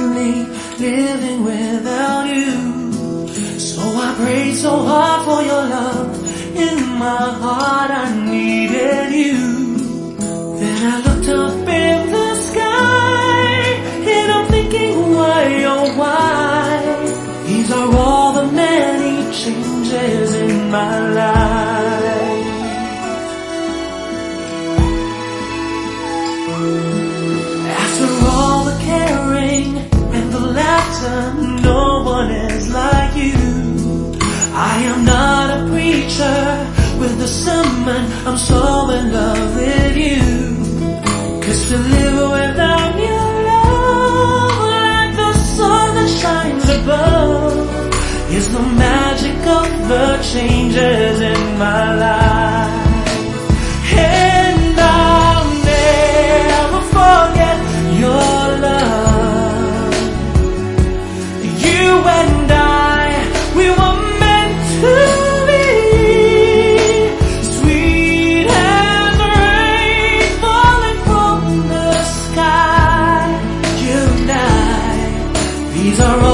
lonely living without you. So I prayed so hard for your love. In my heart I needed you. Then I looked up in the sky, and I'm thinking why, oh why? These are all the many changes in my life. After all the caring and the laughter, no one is like you. I am not a preacher with a sermon, I'm so in love with you. 'Cause to live without your love, like the sun that shines above, is the magic of the changes in my life. And I'll never forget your love. You and I, we were meant to be. Sweet as rain falling from the sky. You and I, these are all